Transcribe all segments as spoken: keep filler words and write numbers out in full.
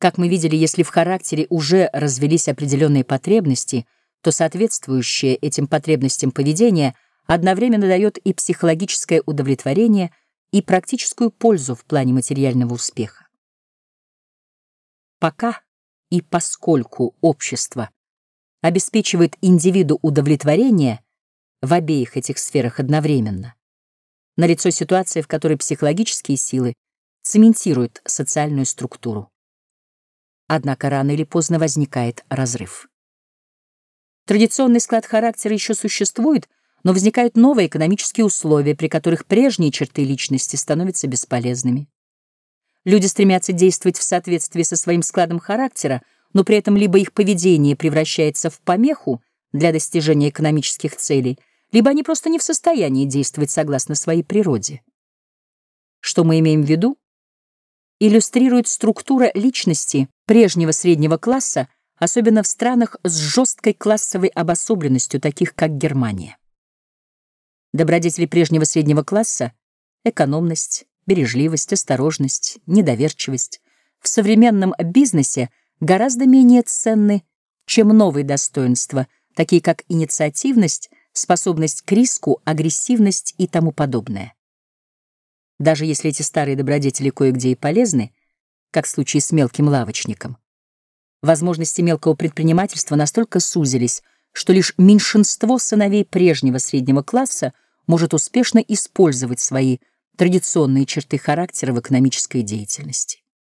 Как мы видели, если в характере уже развелись определенные потребности, то соответствующее этим потребностям поведение одновременно дает и психологическое удовлетворение, и практическую пользу в плане материального успеха. Пока и поскольку общество обеспечивает индивиду удовлетворение в обеих этих сферах одновременно, налицо ситуация, в которой психологические силы цементируют социальную структуру. Однако рано или поздно возникает разрыв. Традиционный склад характера еще существует, но возникают новые экономические условия, при которых прежние черты личности становятся бесполезными. Люди стремятся действовать в соответствии со своим складом характера, но при этом либо их поведение превращается в помеху для достижения экономических целей, либо они просто не в состоянии действовать согласно своей природе. Что мы имеем в виду? Иллюстрирует структура личности прежнего среднего класса, особенно в странах с жесткой классовой обособленностью, таких как Германия. Добродетели прежнего среднего класса — экономность, бережливость, осторожность, недоверчивость — в современном бизнесе гораздо менее ценны, чем новые достоинства, такие как инициативность, способность к риску, агрессивность и тому подобное. Даже если эти старые добродетели кое-где и полезны, как в случае с мелким лавочником, возможности мелкого предпринимательства настолько сузились, что лишь меньшинство сыновей прежнего среднего класса может успешно использовать свои традиционные черты характера в экономической деятельности.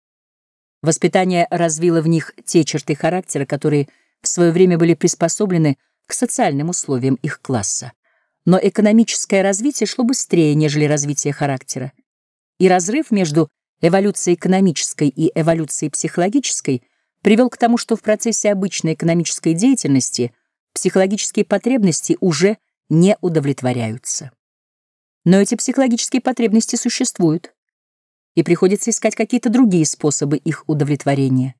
Воспитание развило в них те черты характера, которые в свое время были приспособлены к социальным условиям их класса. Но экономическое развитие шло быстрее, нежели развитие характера. И разрыв между эволюцией экономической и эволюцией психологической привел к тому, что в процессе обычной экономической деятельности психологические потребности уже не удовлетворяются. Но эти психологические потребности существуют, и приходится искать какие-то другие способы их удовлетворения.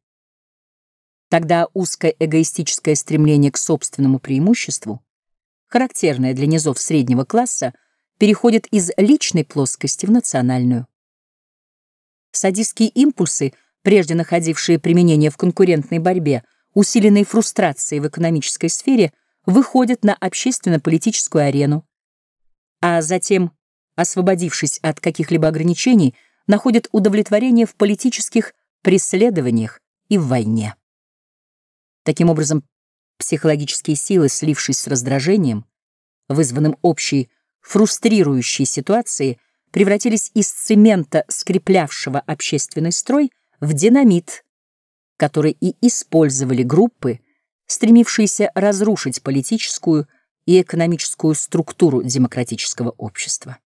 Тогда узкое эгоистическое стремление к собственному преимуществу, характерное для низов среднего класса, переходит из личной плоскости в национальную. Садистские импульсы, прежде находившие применение в конкурентной борьбе, усиленные фрустрацией в экономической сфере, выходят на общественно-политическую арену, а затем, освободившись от каких-либо ограничений, находят удовлетворение в политических преследованиях и в войне. Таким образом, психологические силы, слившись с раздражением, вызванным общей фрустрирующей ситуацией, превратились из цемента, скреплявшего общественный строй, в динамит, который и использовали группы, стремившиеся разрушить политическую и экономическую структуру демократического общества.